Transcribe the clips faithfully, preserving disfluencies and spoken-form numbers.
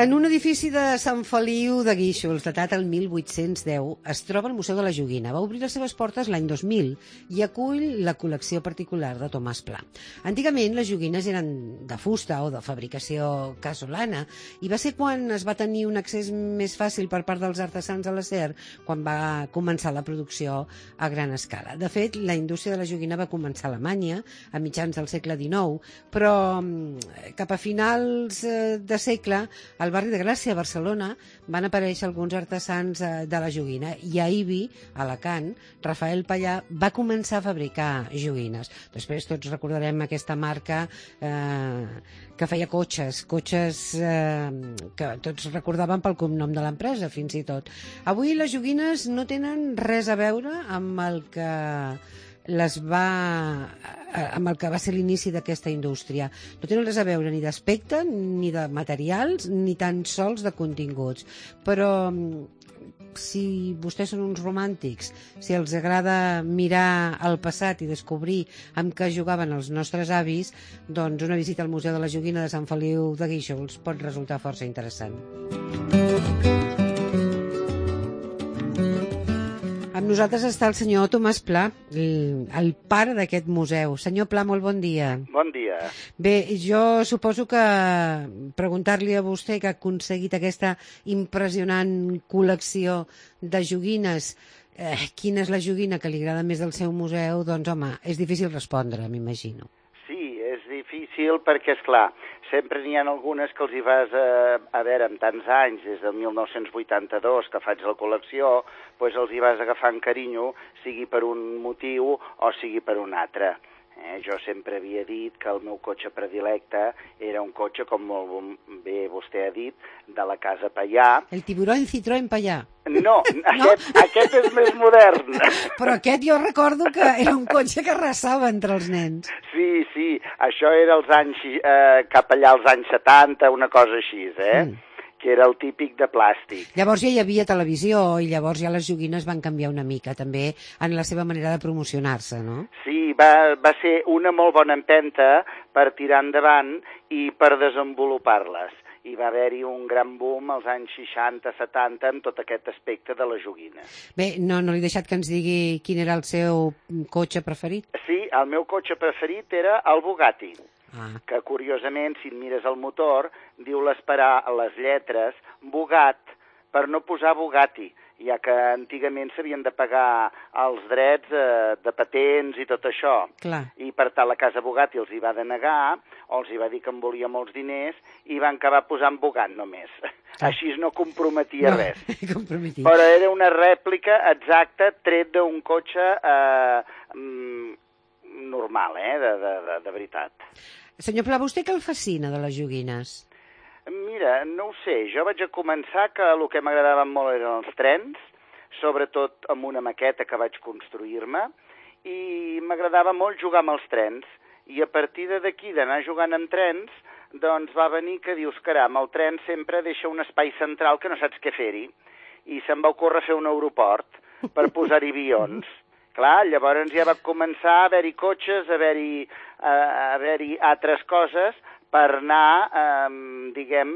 En un edifici de Sant Feliu de Guíxols, datat el mil vuit-cents deu, es troba el Museu de la Joguina. Va obrir les seves portes l'any dos mil i acull la col·lecció particular de Tomàs Pla. Antigament, les joguines eren de fusta o de fabricació casolana i va ser quan es va tenir un accés més fàcil per part dels artesans a l'acer quan va començar la producció a gran escala. De fet, la indústria de la joguina va començar a Alemanya a mitjans del segle dinou, però cap a finals de segle al barri de Gràcia, a Barcelona, van aparèixer alguns artesans de la joguina i a Ibi, a Alacant, Rafael Pallà va començar a fabricar joguines. Després tots recordarem aquesta marca eh, que feia cotxes, cotxes eh, que tots recordaven pel cognom de l'empresa, fins i tot. Avui les joguines no tenen res a veure amb el que les va amb el que va ser l'inici d'aquesta indústria. No tenen res a veure ni d'aspecte, ni de materials, ni tan sols de continguts. Però si vostès són uns romàntics, si els agrada mirar al passat i descobrir amb què jugaven els nostres avis, doncs una visita al Museu de la Joguina de Sant Feliu de Guíxols pot resultar força interessant. Amb nosaltres està el senyor Tomàs Pla, el, el pare d'aquest museu. Senyor Pla, molt bon dia. Bon dia. Bé, jo suposo que preguntar-li a vostè que ha aconseguit aquesta impressionant col·lecció de joguines, eh, quina és la joguina que li agrada més del seu museu, doncs home, és difícil respondre, m'imagino. Sí, és difícil perquè, és clar, sempre n'hi ha algunes que els hi vas, a, a veure, amb tants anys, des del mil nou-cents vuitanta-dos que faig la col·lecció, doncs els hi vas agafant carinyo, sigui per un motiu o sigui per un altre. Eh, jo sempre havia dit que el meu cotxe predilecte era un cotxe, com molt bé vostè ha dit, de la casa Pallà. El Tiburón Citroën Pallà. No, aquest, no? aquest és més modern. Però aquest jo recordo que era un cotxe que arrasava entre els nens. Sí, sí, això era els anys, eh, cap allà als anys setanta, una cosa així, eh? Mm. que era el típic de plàstic. Llavors ja hi havia televisió i llavors ja les joguines van canviar una mica també en la seva manera de promocionar-se, no? Sí, va, va ser una molt bona empenta per tirar endavant i per desenvolupar-les. I va haver-hi un gran boom als anys seixanta setanta amb tot aquest aspecte de la joguina. Bé, no, no li he deixat que ens digui quin era el seu cotxe preferit. Sí, el meu cotxe preferit era el Bugatti. Ah. Que curiosament, si mires el motor, diu l'esperar les lletres Bugat per no posar Bugatti, ja que antigament s'havien de pagar els drets eh, de patents i tot això. Clar. I per tant la casa Bugatti els hi va denegar, o els hi va dir que en volia molts diners, i van acabar posant Bugat només. Ah. Així no comprometia no, res. comprometia. Però era una rèplica exacta tret d'un cotxe eh, normal, eh, de, de, de, de veritat. Senyor Pla, vostè què el fascina de les joguines? Mira, no ho sé, jo vaig a començar que el que m'agradaven molt eren els trens, sobretot amb una maqueta que vaig construir-me, i m'agradava molt jugar amb els trens, i a partir d'aquí d'anar jugant amb trens, doncs va venir que dius, caram, el tren sempre deixa un espai central que no saps què fer-hi, i se'm va ocórrer fer un aeroport per posar-hi avions. Clar, llavors ja va començar a haver-hi cotxes, a haver-hi a haver-hi altres coses per anar, eh, diguem,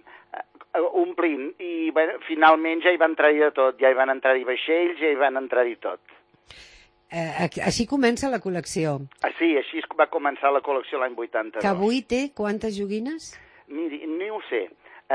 omplint. I bé, finalment ja hi va entrar-hi de tot, ja hi van entrar-hi vaixells, ja hi van entrar-hi tot. Eh, així comença la col·lecció. Ah, sí, així va començar la col·lecció l'any vuitanta-dos. Que avui té quantes joguines? Miri, ni ho sé.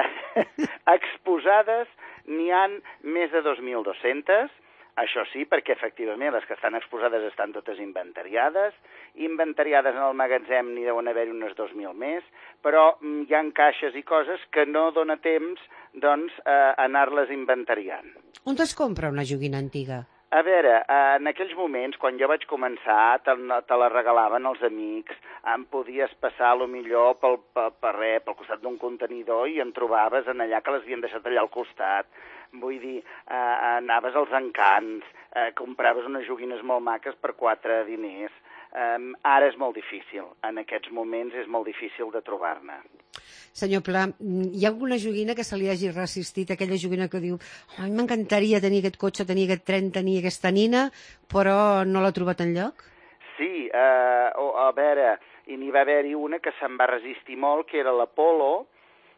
Exposades n'hi han més de dos mil dos-centes. Això sí, perquè efectivament les que estan exposades estan totes inventariades, inventariades en el magatzem n'hi deuen haver unes dos mil més, però hi ha caixes i coses que no dona temps doncs, a anar-les inventariant. On es compra una joguina antiga? A veure, en aquells moments, quan jo vaig començar, te, te la regalaven els amics, em podies passar, a lo millor, pel, pel, per res, pel costat d'un contenidor i en trobaves en allà que les havien deixat allà al costat. Vull dir, eh, anaves als encants, eh, compraves unes joguines molt maques per quatre diners. Eh, ara és molt difícil, en aquests moments és molt difícil de trobar-ne. Senyor Pla, hi ha alguna joguina que se li hagi resistit, aquella joguina que diu a mi m'encantaria tenir aquest cotxe, tenir aquest tren, tenir aquesta nina, però no l'ha trobat enlloc? Sí, eh, a veure, i n'hi va haver-hi una que se'n va resistir molt, que era l'Apolo,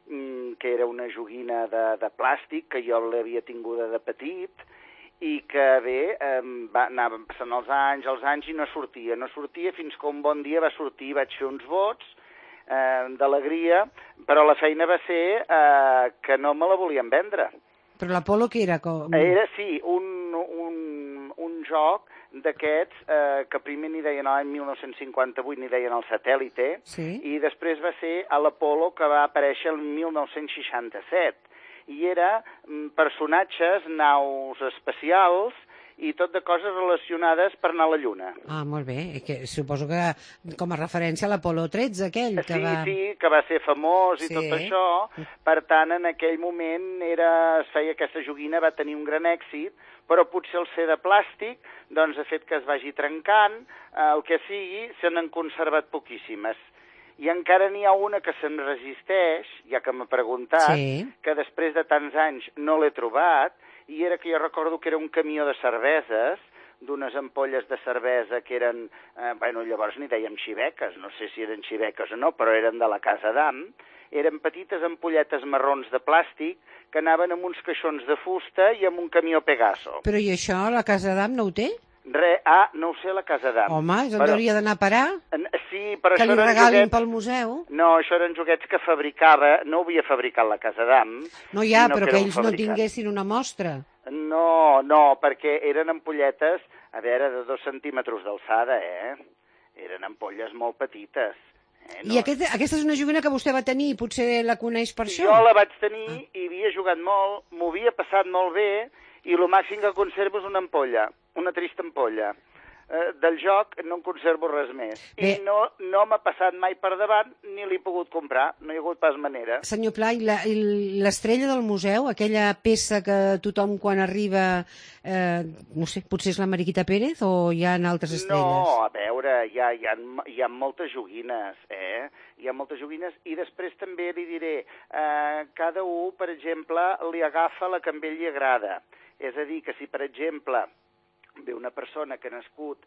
que era una joguina de, de plàstic, que jo l'havia tinguda de petit, i que bé, eh, va, anaven passant els anys, els anys, i no sortia, no sortia, fins que un bon dia va sortir, vaig fer uns vots eh, d'alegria, però la feina va ser eh, que no me la volien vendre. Però l'Apolo què era? Com... Era, sí, un, un, un joc d'aquests eh, que primer n'hi deien l'any mil nou-cents cinquanta-vuit, n'hi deien el Satèl·lite, sí. I després va ser a l'Apolo, que va aparèixer el mil nou-cents seixanta-set. I era mm, personatges, naus espacials, i tot de coses relacionades per anar a la Lluna. Ah, molt bé. Que suposo que com a referència a l'Apolo tretze, aquell que sí, va... Sí, sí, que va ser famós i sí. tot això. Per tant, en aquell moment era, es feia aquesta joguina, va tenir un gran èxit, però potser el ser de plàstic doncs, ha fet que es vagi trencant, eh, el que sigui, se n'han conservat poquíssimes. I encara n'hi ha una que se'n resisteix, ja que m'ha preguntat, sí. Que després de tants anys no l'he trobat, i era que jo recordo que era un camió de cerveses, d'unes ampolles de cervesa que eren, eh, bueno, llavors n'hi dèiem xiveques, no sé si eren xiveques o no, però eren de la Casa d'Am, eren petites ampolletes marrons de plàstic que anaven amb uns caixons de fusta i amb un camió Pegaso. Però i això la Casa d'Am no ho té? Re, ah, no ho sé, la Casa d'Am. Home, és on però... hauria d'anar a parar? Sí, però que això li regalin joguets... pel museu? No, això eren joguets que fabricava, no ho havia fabricat la Casa d'Am. No, ja, però que, que ells no tinguessin una mostra. No, no, perquè eren ampolletes, a veure, de dos centímetres d'alçada, eh? Eren ampolles molt petites. Eh? No... I aquest, aquesta és una joguina que vostè va tenir i potser la coneix per això? Jo la vaig tenir ah. i havia jugat molt, m'ho havia passat molt bé, i el màxim que conservo és una ampolla, una trista ampolla. Eh, del joc no en conservo res més. Bé. I no, no m'ha passat mai per davant, ni l'he pogut comprar, no hi ha hagut pas manera. Senyor Pla, i l'estrella del museu, aquella peça que tothom quan arriba, eh, no sé, potser és la Mariquita Pérez o hi ha altres estrelles? No, a veure, hi ha, hi ha, hi ha moltes joguines, eh? Hi ha moltes joguines, i després també li diré, eh, cada un, per exemple, li agafa la que a ell li agrada. És a dir, que si, per exemple, ve una persona que ha nascut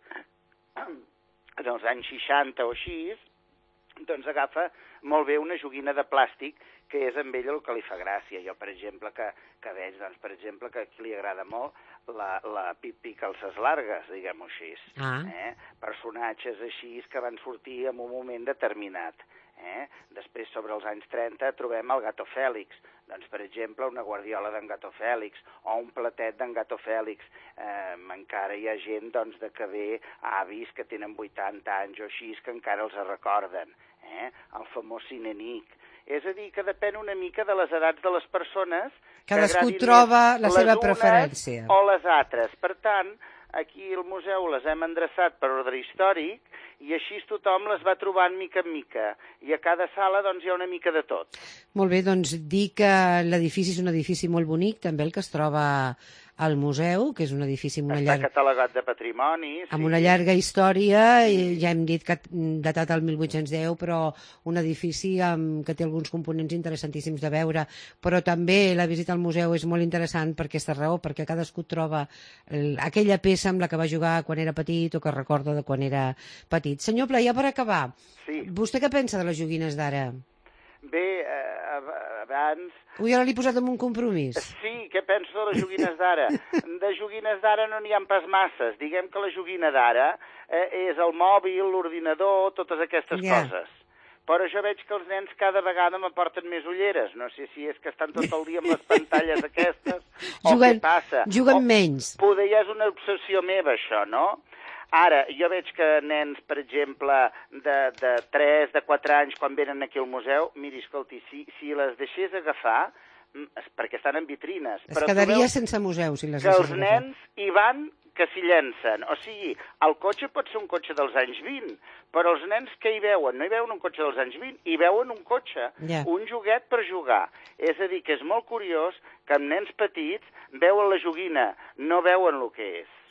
en els anys seixanta o així, doncs agafa molt bé una joguina de plàstic que és amb ell el que li fa gràcia. Jo, per exemple, que, que veig, doncs, per exemple, que aquí li agrada molt la, la Pipi Calces Largues, diguem-ho així. Ah. Eh? Personatges així que van sortir en un moment determinat. Eh? Després, sobre els anys trenta, trobem el Gato Fèlix. Doncs, per exemple, una guardiola d'en Gato Fèlix o un platet d'en Gato Fèlix. Eh, encara hi ha gent doncs, de que ve avis que tenen vuitanta anys o així, que encara els recorden. Eh? El famós Cinenic. És a dir, que depèn una mica de les edats de les persones. Cadascú troba la seva preferència. O les altres. Per tant, aquí al museu les hem endreçat per ordre històric i així tothom les va trobant mica en mica. I a cada sala doncs, hi ha una mica de tot. Molt bé, doncs dir que l'edifici és un edifici molt bonic, també el que es troba al museu, que és un edifici amb una Està llarga... catalogat de patrimoni. Sí. Amb una llarga història, i ja hem dit que datat al mil vuit-cents deu, però un edifici amb, que té alguns components interessantíssims de veure. Però també la visita al museu és molt interessant per aquesta raó, perquè cadascú troba el, aquella peça amb la que va jugar quan era petit o que recorda de quan era petit. Senyor Pla, ja per acabar, sí. Vostè què pensa de les joguines d'ara? Bé, eh, abans... Ui, ara l'he posat en un compromís. Sí, què penso de les joguines d'ara? De joguines d'ara no n'hi ha pas masses. Diguem que la joguina d'ara eh, és el mòbil, l'ordinador, totes aquestes yeah. coses. Però jo veig que els nens cada vegada m'aporten més ulleres. No sé si és que estan tot el dia amb les pantalles aquestes juguen, o què passa. Juguen o, menys. Poder ja és una obsessió meva, això, no? Ara, jo veig que nens, per exemple, de, de tres, de quatre anys, quan venen aquí al museu, miri, escolti, si, si les deixés agafar, perquè estan en vitrines... Es quedaria sense museu, si les deixés agafar. Que els nens hi van que s'hi llencen. O sigui, el cotxe pot ser un cotxe dels anys vint, però els nens que hi veuen? No hi veuen un cotxe dels anys vint, hi veuen un cotxe, yeah. un joguet per jugar. És a dir, que és molt curiós que amb nens petits veuen la joguina, no veuen el que és.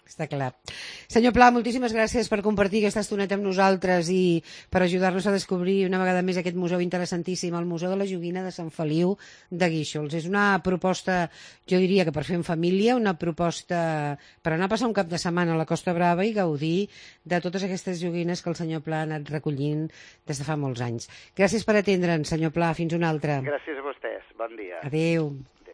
Està clar. Senyor Pla, moltíssimes gràcies per compartir aquesta estoneta amb nosaltres i per ajudar-nos a descobrir una vegada més aquest museu interessantíssim, el Museu de la Joguina de Sant Feliu de Guíxols. És una proposta, jo diria que per fer en família, una proposta per anar a passar un cap de setmana a la Costa Brava i gaudir de totes aquestes joguines que el senyor Pla ha anat recollint des de fa molts anys. Gràcies per atendre'ns, senyor Pla. Fins una altra. Gràcies a vostès. Bon dia. Adéu.